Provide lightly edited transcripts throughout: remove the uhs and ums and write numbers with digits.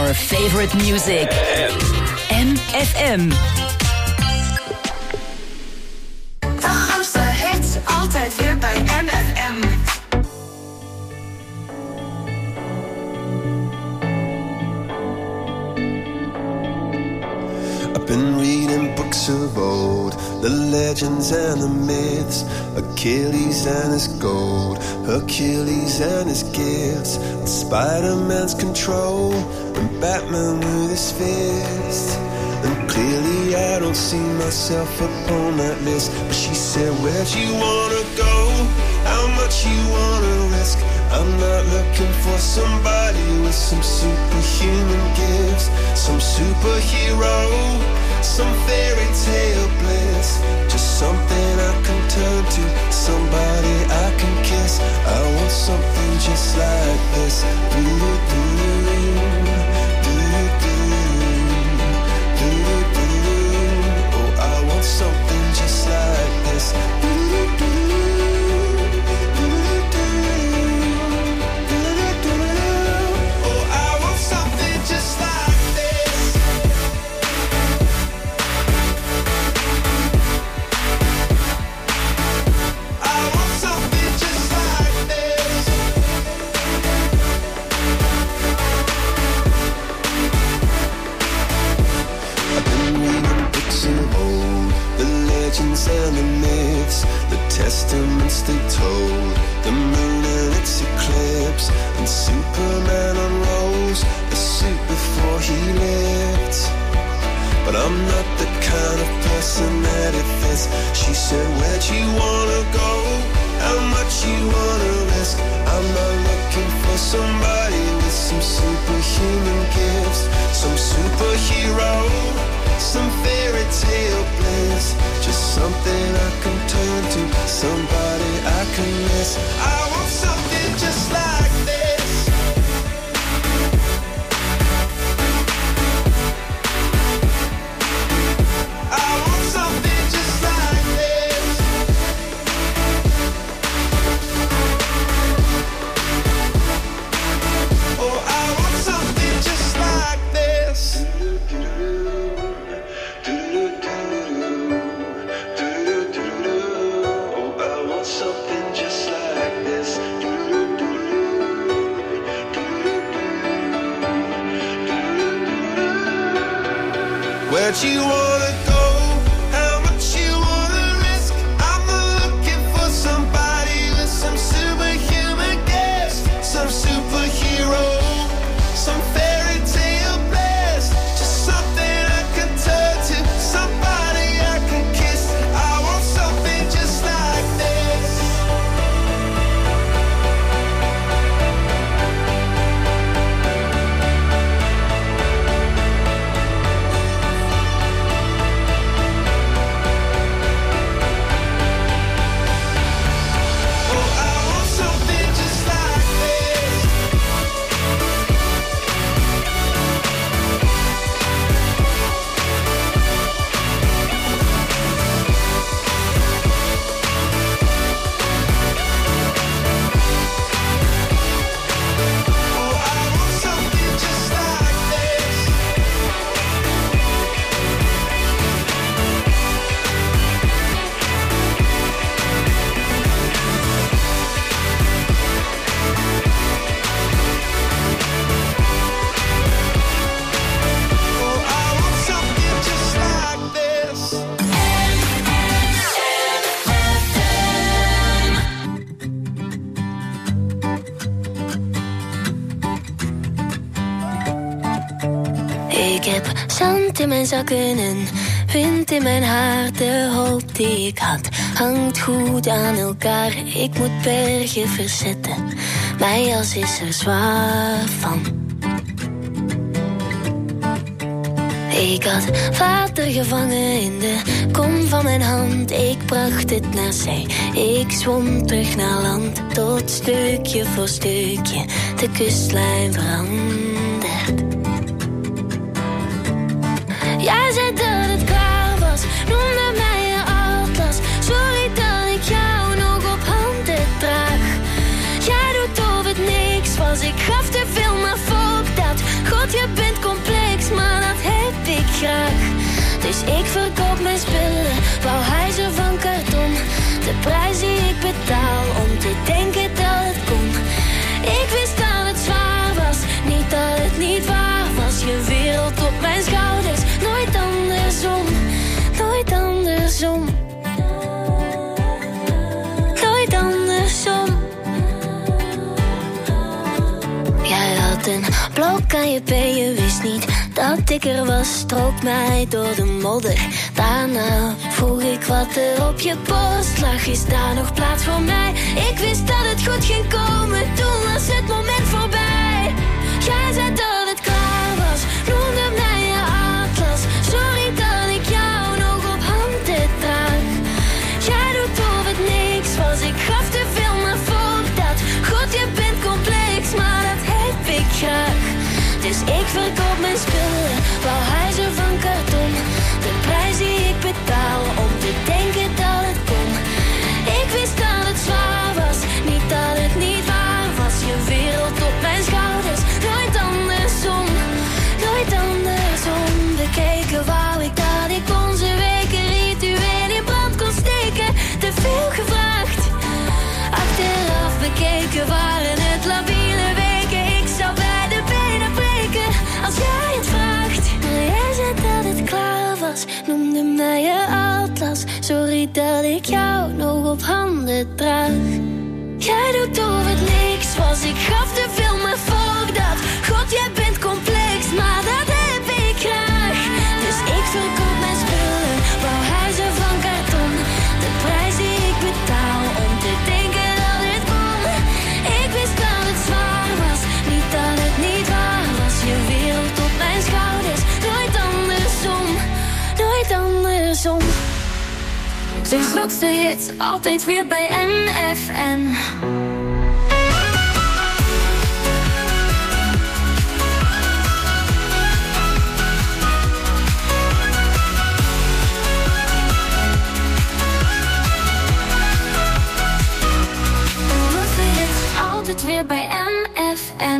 your favorite music. MFM. De grootste hits, altijd weer bij MFM. I've been reading books of old, the legends and the myths, Achilles and his gold, Hercules and his gifts, and Spider-Man's control, and Batman with his fist. And clearly I don't see myself upon that list. But she said, where'd you wanna go? How much you wanna risk? I'm not looking for somebody with some superhuman gifts, some superhero, some fairy tale bliss. Just something I can turn to, somebody I can kiss. I want something just like this. Oh, I want something just like this. And the myths, the testaments they told, the moon and its eclipse, and Superman unrolls a suit before he lived. But I'm not the kind of person that it fits. She said, where'd you wanna go? How much you wanna risk? I'm not looking for somebody with some superhuman gifts, some superhero, some fairy tale bliss. Just something I can turn to, somebody I can miss. I want something just like this. I want something just like this. Oh, I want something just like this. Where'd you wanna go? How much you wanna risk? I'm not looking for somebody with some superhuman gifts, some superhero, some fairy tale bliss. Just something I can turn to, somebody I can kiss. I want something just like this. Ik heb zand in mijn zakken en wind in mijn haar. De hoop die ik had hangt goed aan elkaar. Ik moet bergen verzetten, mijn jas is er zwaar van. Ik had water gevangen in de kom van mijn hand. Ik bracht het naar zee, ik zwom terug naar land. Tot stukje voor stukje de kustlijn verandert. Jij zei dat het klaar was, noemde mij je atlas. Sorry dat ik jou nog op handen draag. Jij doet of het niks was, ik gaf te veel, maar fuck dat. God, je bent verkoop mijn spullen, wou hij ze van karton. De prijs die ik betaal om te denken dat het kon. Ik wist dat het zwaar was, niet dat het niet waar was. Je wereld op mijn schouders, nooit andersom, nooit andersom. Nooit andersom. Jij had een blok aan je been, je wist niet dat ik er was. Strook mij door de modder. Daarna vroeg ik wat er op je borst lag. Is daar nog plaats voor mij? Ik wist dat het goed ging komen, toen was het moment voorbij. Jij zei dat het klaar was, noemde mij je atlas. Sorry dat ik jou nog op handen draag. Jij doet of het niks was, ik gaf te veel maar voor dat. God, je bent complex, maar dat heb ik graag. Dus ik verkoop mijn spullen, wou hij ze van karton. De prijs die ik betaal om te denken dat het kon. Ik wist dat het zwaar was, niet dat het niet waar was. Je wereld op mijn schouders, nooit andersom, nooit andersom. Bekeken wou ik dat ik onze weken ritueel in brand kon steken. Te veel gevraagd, achteraf bekeken waren het labiele weken. Ik zou bij de benen breken als jij het vraagt. Maar jij zei dat het klaar was, noemde mij je atlas. Sorry dat ik jou nog op handen draag. Jij doet of het niks was, ik gaf te veel maar voor dat. God, jij bent complex, maar dat heb ik graag. Dus ik verkoop mijn spullen, wou hij ze van karton. De prijs die ik betaal om te denken dat het kon. Ik wist dat het zwaar was, niet dat het niet waar was. Je wereld op mijn schouders, nooit andersom, nooit andersom. Zijn grootste hits, altijd weer bij NFN. Altijd weer bij NFN.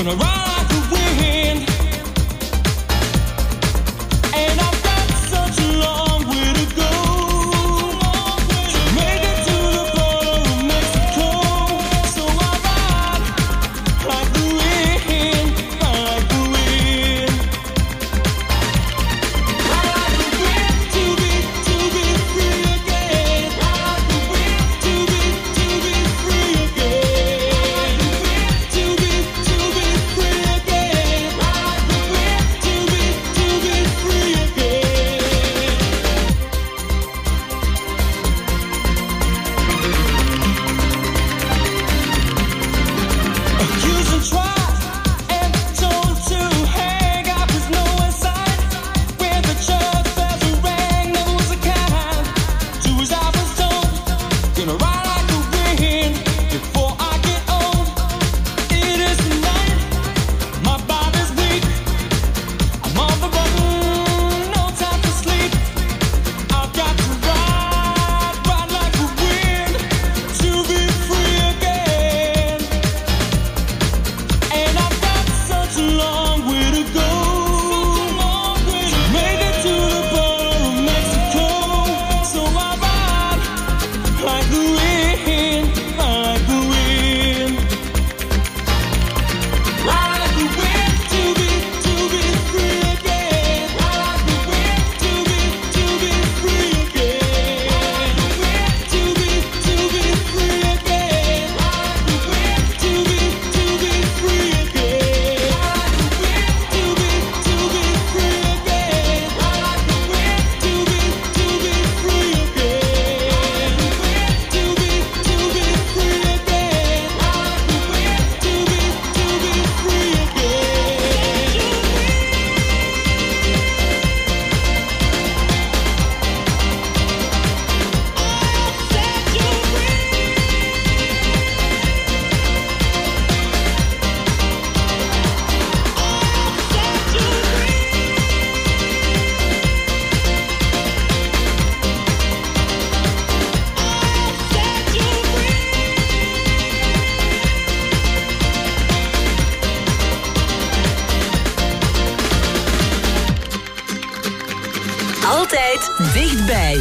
Altijd dichtbij.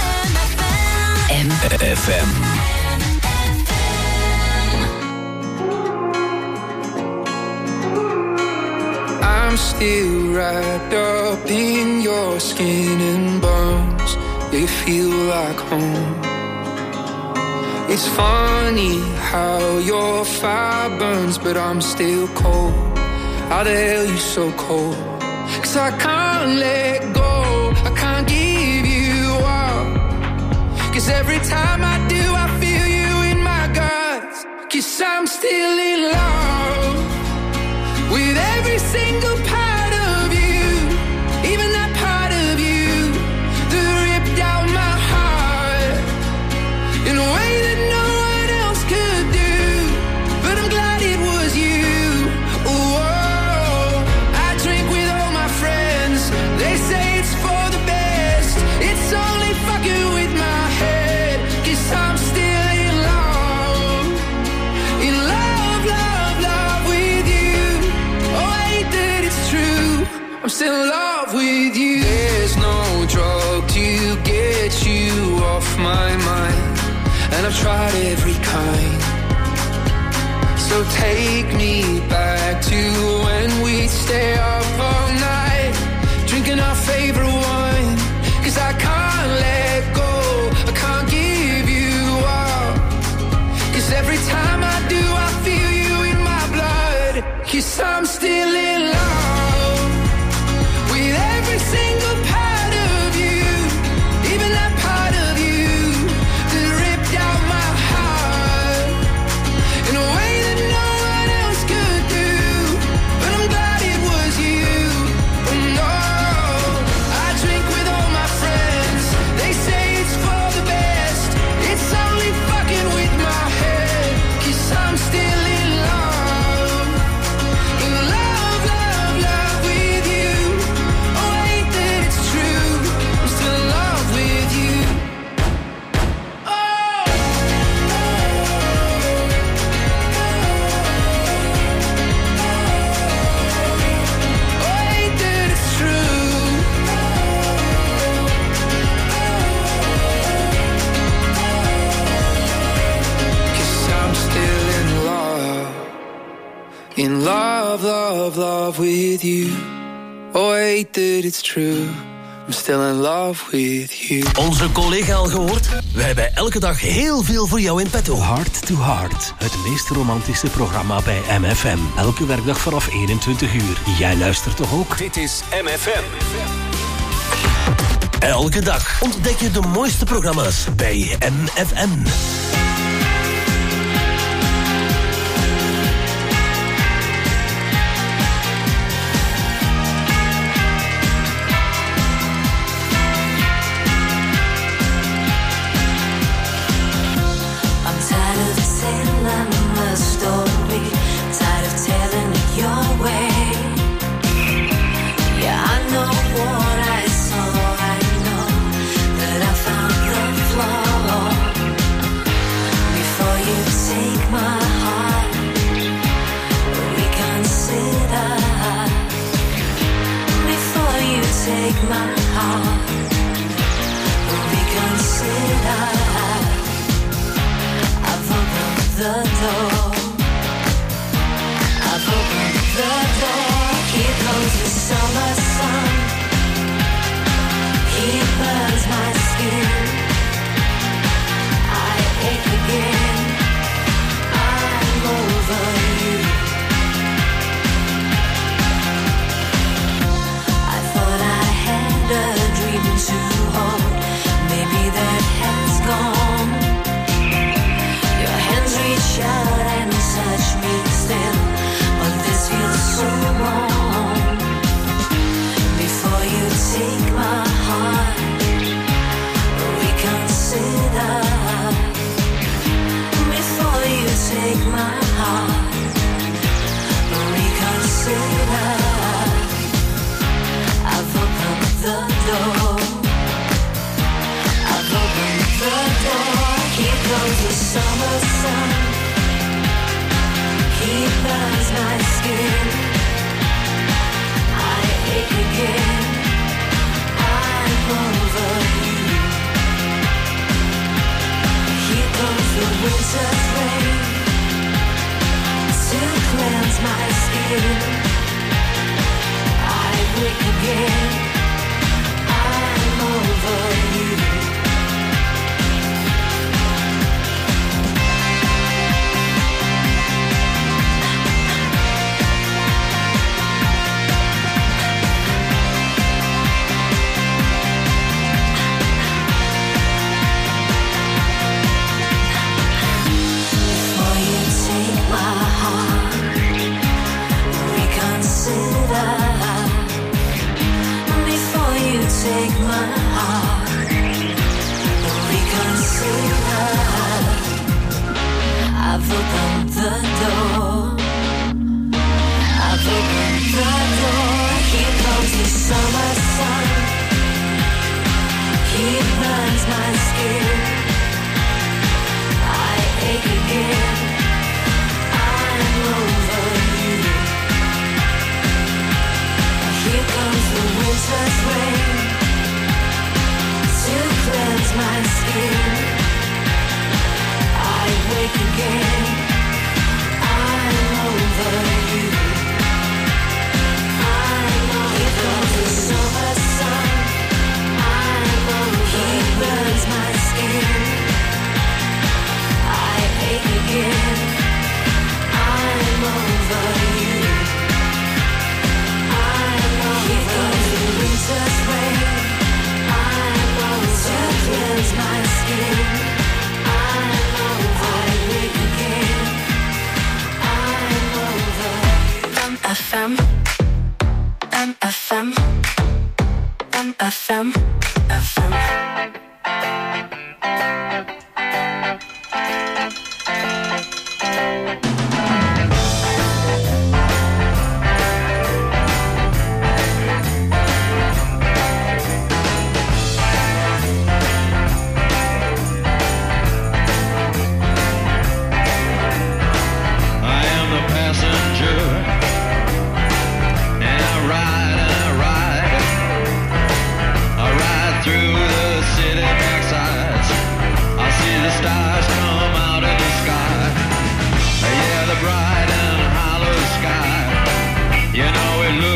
FM. I'm still wrapped up in your skin and bones. They feel like home. It's funny how your fire burns, but I'm still cold. How the hell you so cold? 'Cause I can't let go, I can't give you up. 'Cause every time I do, I feel you in my guts. 'Cause I'm still in love with every single part of you, even that part of you that ripped out my heart in a way that no one else could do. But I'm glad it was you. Oh, I drink with all my friends. They say it's for the best. It's only fucking with my head. 'Cause I'm still in love, in love, love, love with you. Oh, I hate that it's true, I'm still in love with you. There's no drug to get you off my mind, and I've tried every kind. So take me back to when we'd stay up all night, drinking our favorite wine. 'Cause I can't let go, I can't give you up. 'Cause every time I do, I feel you in my blood. 'Cause I'm still in love with every single part of you, even that part of you that ripped out my heart in a way that no one else could do. But I'm glad it was you. Oh no, I In love, love, love with you. Oh, wait that it's true. I'm still in love with you. Onze collega al gehoord? We hebben elke dag heel veel voor jou in petto. Heart to Heart, het meest romantische programma bij MFM. Elke werkdag vanaf 21 uur. Jij luistert toch ook? Dit is MFM. Elke dag ontdek je de mooiste programma's bij MFM.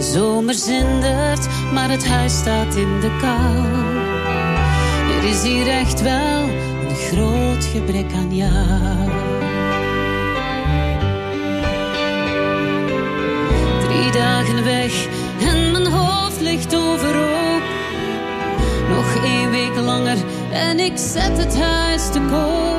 Zomer zindert, maar het huis staat in de kou. Er is hier echt wel een groot gebrek aan jou. 3 dagen weg en mijn hoofd ligt overhoop. Nog 1 week langer en ik zet het huis te koop.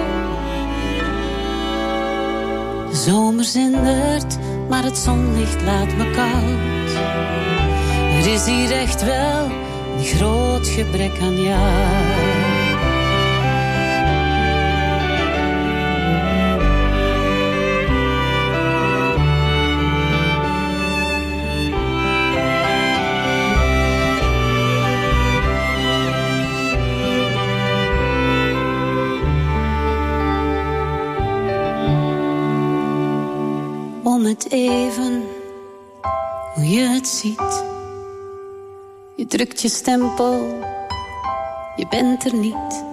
Zomer zindert, maar het zonlicht laat me koud. Er is hier echt wel een groot gebrek aan jou. Om het even, hoe je het ziet. Je drukt je stempel, je bent er niet.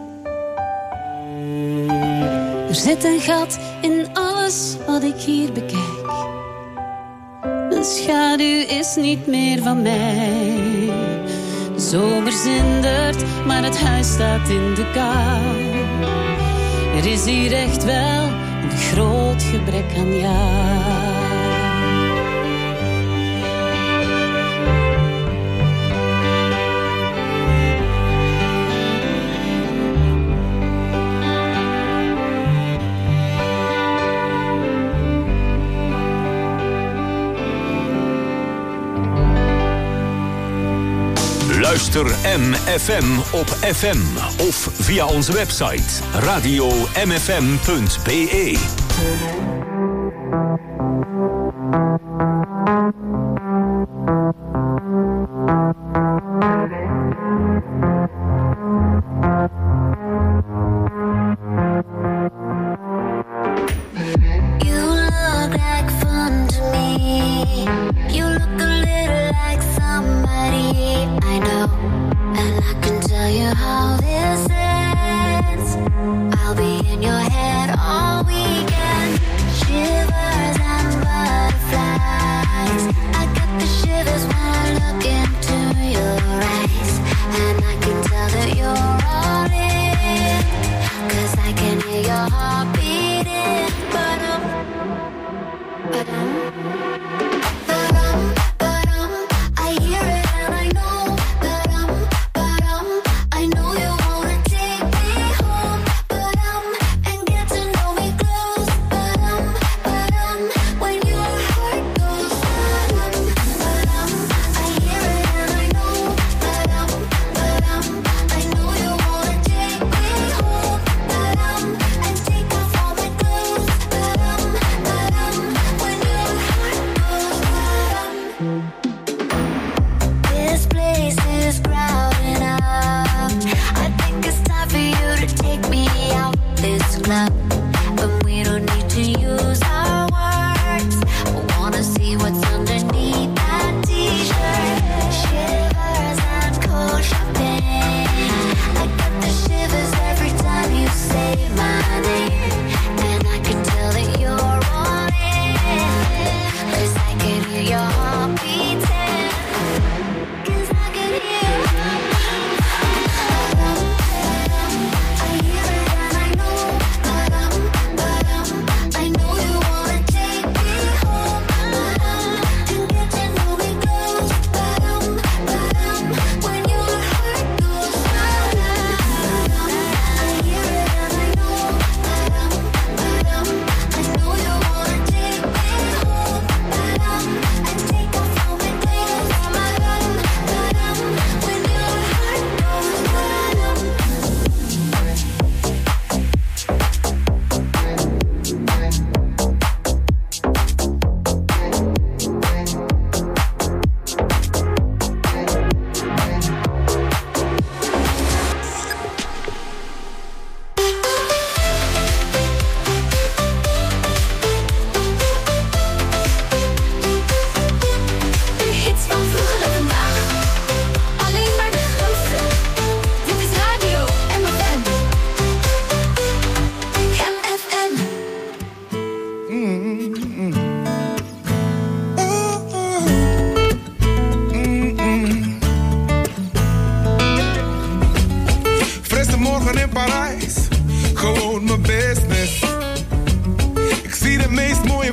Er zit een gat in alles wat ik hier bekijk. Een schaduw is niet meer van mij. De zomer zindert, maar het huis staat in de kou. Er is hier echt wel een groot gebrek aan jou. Luister MFM op FM of via onze website radio-mfm.be.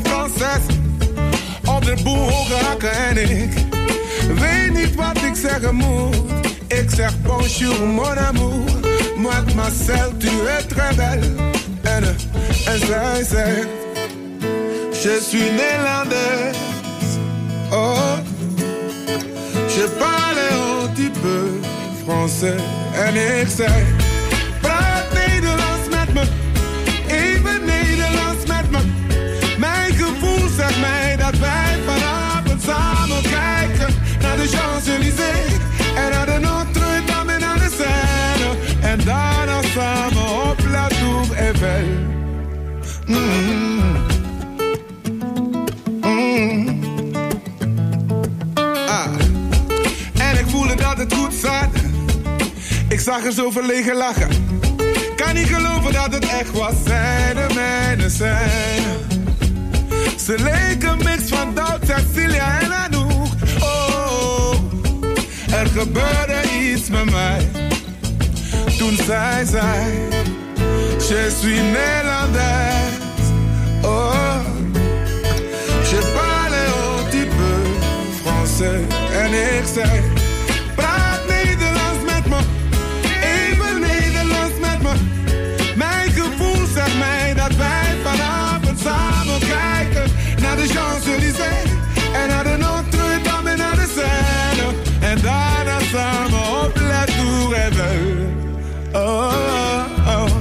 Française op de boelhoge hakken en ik weet niet wat ik zeggen moet. Ik zeg bonjour mon amour, mademoiselle tu es très belle. En zij zegt, je suis néerlandaise. Oh, je parle un petit peu français. En ik zeg, praat Nederlands met me, even Nederlands met me. Mijn gevoel zegt mij dat wij vanavond samen kijken naar de Champs-Élysées en naar de Notre-Dame en naar de Seine. En daarna samen op La Tour Eiffel. En ik voelde dat het goed zat. Ik zag er zo verlegen lachen. Kan niet geloven dat het echt was. Zij de mijne zijn. Ze leken een mix van Doubt, Cecilia en Anouk. Oh, er gebeurde iets met mij. Toen zij zei, je suis Néerlandaise. Oh, je parle un petit peu français. En ik zei, praat Nederlands met me, even Nederlands met me. Mijn gevoel zegt mij dat wij vanavond samen kijken naar de Champs-Élysées en naar de Notre-Dame en naar de Seine. En daarna samen op La Tour Eiffel. Oh, oh, oh.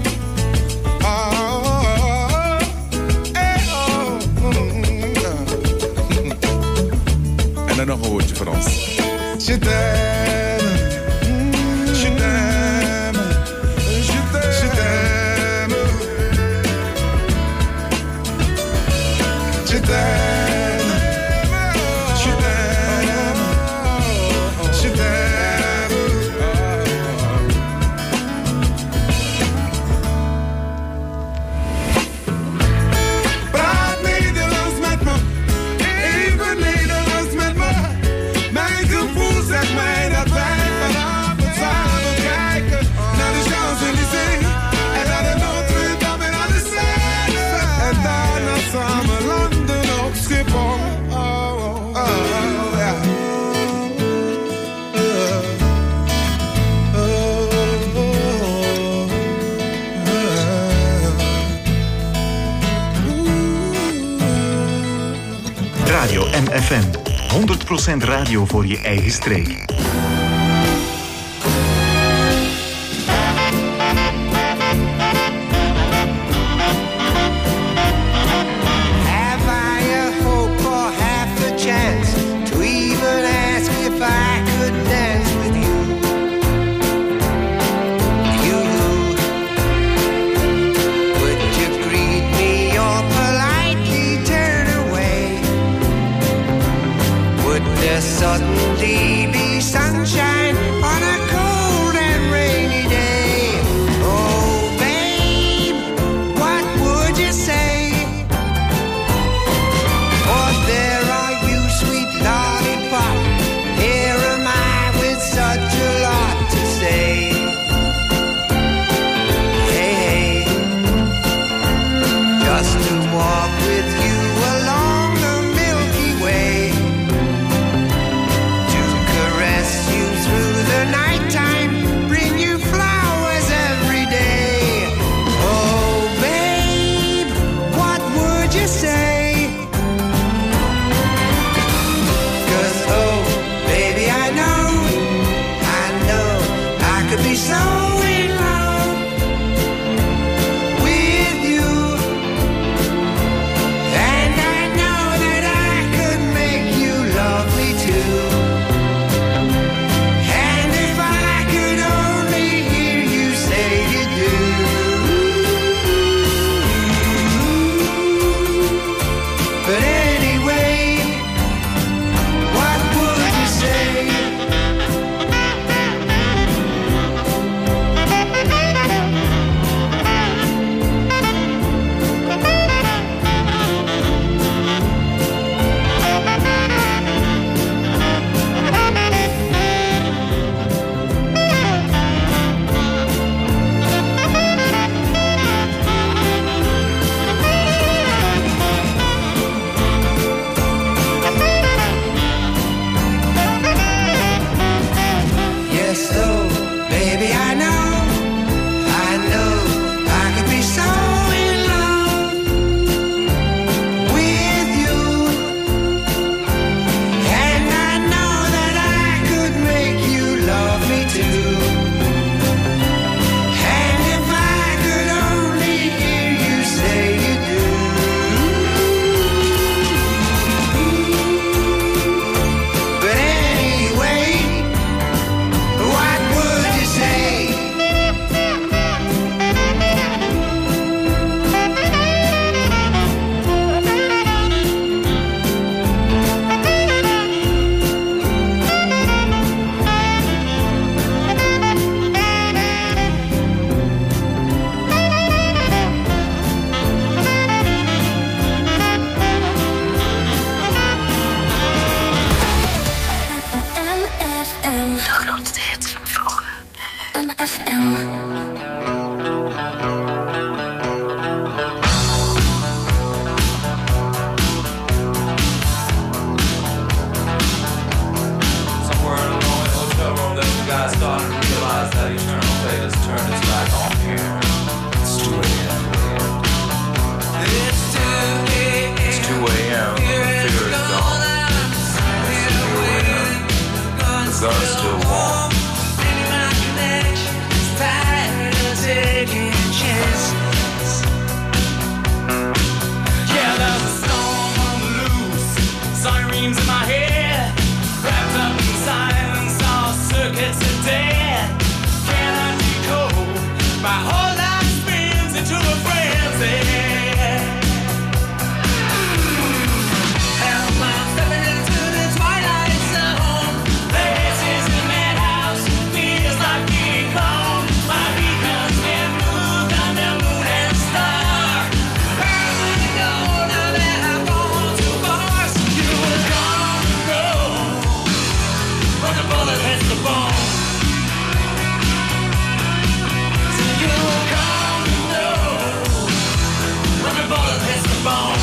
En dan nog een woordje voor ons. Je t'aime, je t'aime, je t'aime, je t'aime, je t'aime, je t'aime. Praat Nederlands met me, even Nederlands met me. Mijn gevoel zegt mij dat wij vanavond samen kijken naar de Champs-Élysées en naar de Notre-Dame en naar de Seine. En daarna samen landen op Schiphol. Oh, oh, oh, ja. Radio MFM. 100% radio voor je eigen streek. Have I a hope or half a chance to even ask if I could dance with you? You, would you greet me or politely turn away? Would there suddenly be sunshine on a cold and rainy day? Oh, babe, what would you say? For there are you, sweet lollipop. Here am I with such a lot to say. Hey, hey, just to walk with you along the Milky Way, to caress you through dreams in my head, wrapped up in silence, all circuits are dead. Cannot decode, my whole life spins into a frenzy. Hell, I'm stepping into the twilight zone. This is a madhouse, feels like being home. My beacon's been moved on the moon and star. Where am I to go now that I've gone too far? So you were gonna go when the bullet hits the bone. So you were gonna know when the bullet hits the bone.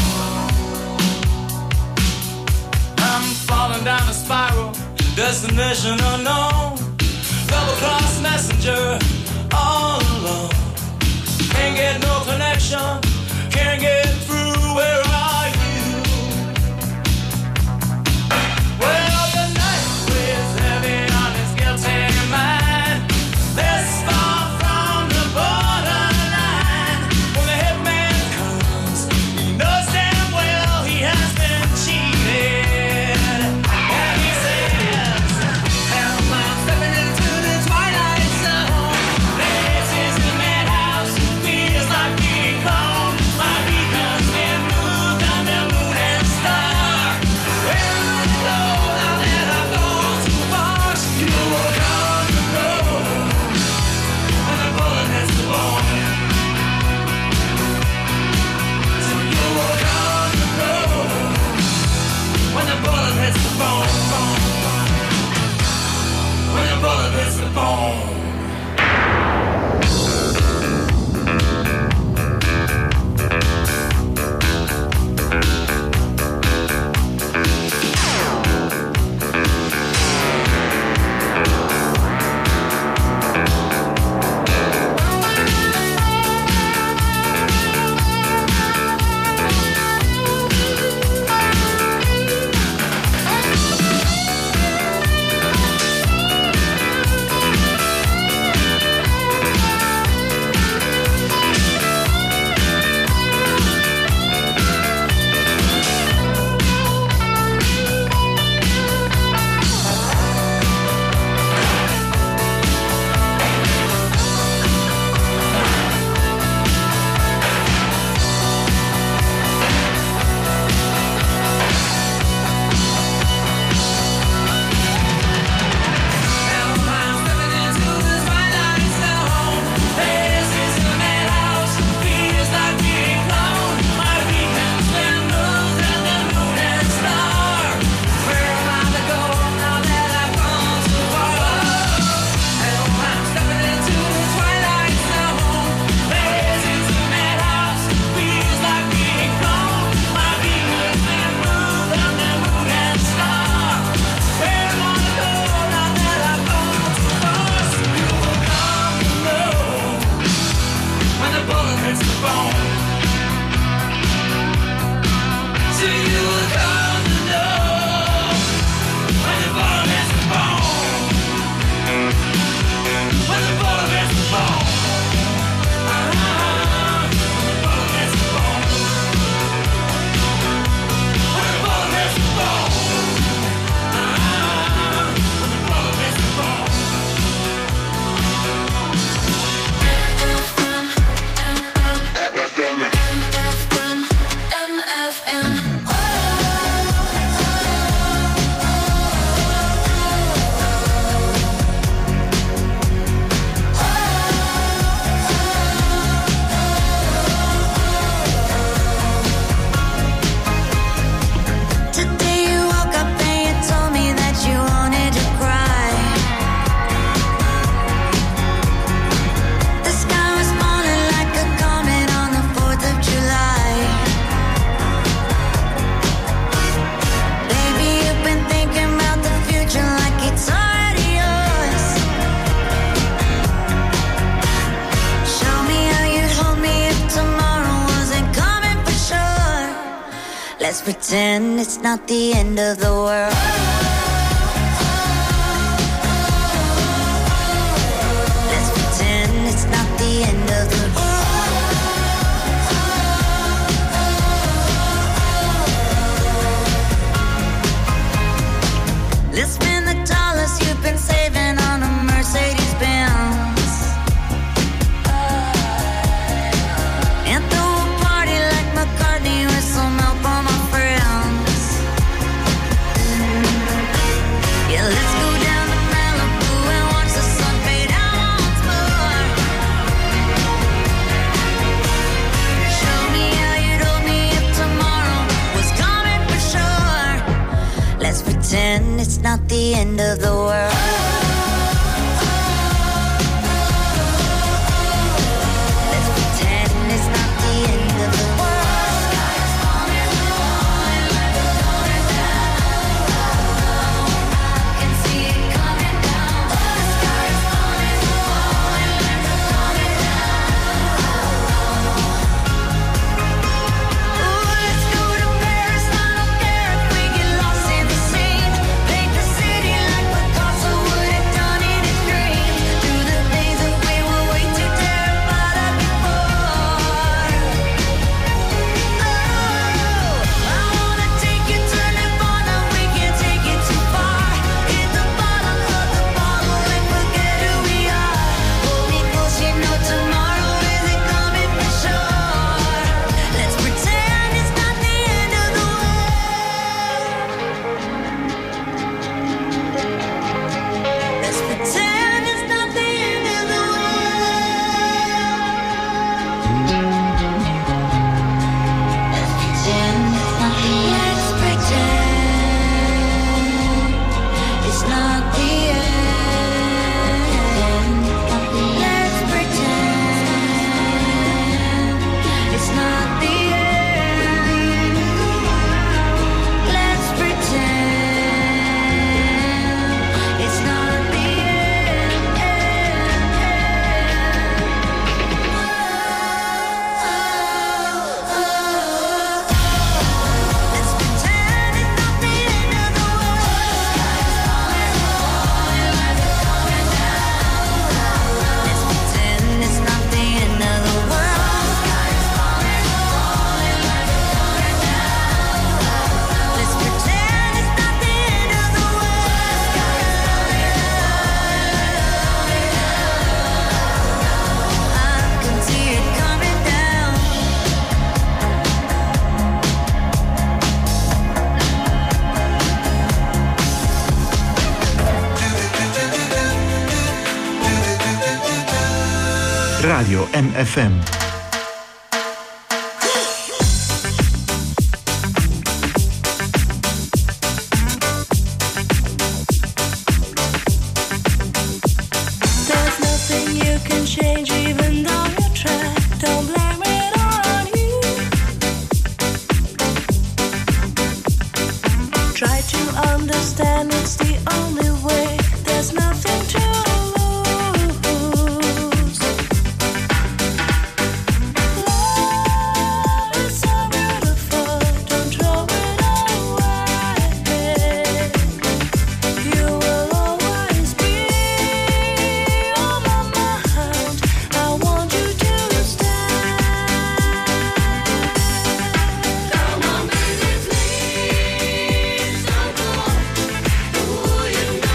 I'm falling down a spiral, destination unknown. Double-cross messenger, all alone. Can't get no connection, can't get through, where are you? Well, the night weighs heavy on his guilty mind. This far from the borderline. When the hitman comes, he knows damn well he has been cheated. And he says, hell, I'm stepping into the twilight zone. This is the madhouse, feels like being home. My beacon's been moved on the moon and star. Where am I to go now that I've gone too far? So you were gonna know when the bullet hits the bone. So you were gonna know when the bullet hits the bone. When the bullet hits the bone. Let's pretend it's not the end of the world. Let's pretend it's not the end of the world. pretend it's not the end of the world. Let's pretend it's not the end of the world. Radio MFM. Ooh, you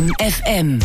MFM.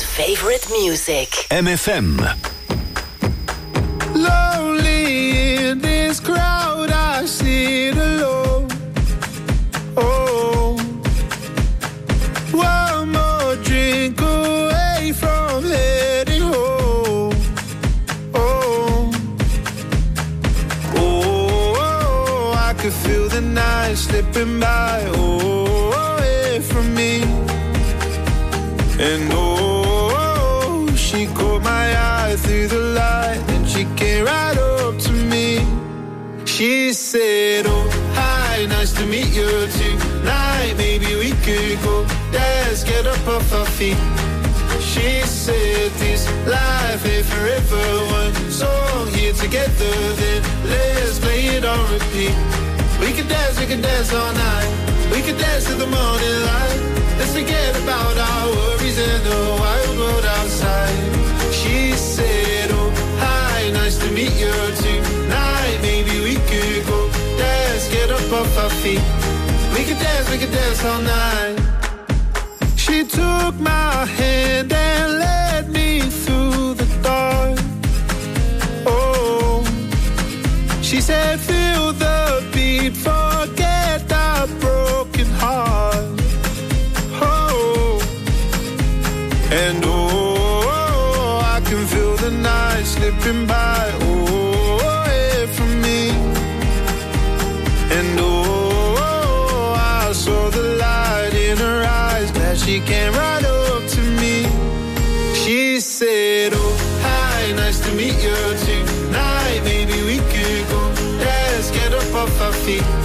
favorite music. MFM. Lonely in this crowd, I sit alone. Oh, one more drink away from heading home. Oh, oh, I could feel the night slipping by. Oh, away from me. And oh, she caught my eye through the light, and she came right up to me. She said, oh, hi, nice to meet you tonight. Maybe we could go dance, get up off our feet. She said, this life ain't forever. One song here together, then let's play it on repeat. We can dance all night. We can dance to the morning light. Let's forget about our worries and the wild world outside. She said, oh, hi, nice to meet you tonight. Maybe we could go dance, get up off our feet. We could dance all night. She took my hand and led me through the dark. Oh, she said, feel the beat, forget that broken heart. And oh, I can feel the night slipping by, oh, away from me. And oh, I saw the light in her eyes, glad she came right up to me. She said, oh, hi, nice to meet you tonight. Maybe we could go dance, get up off our feet.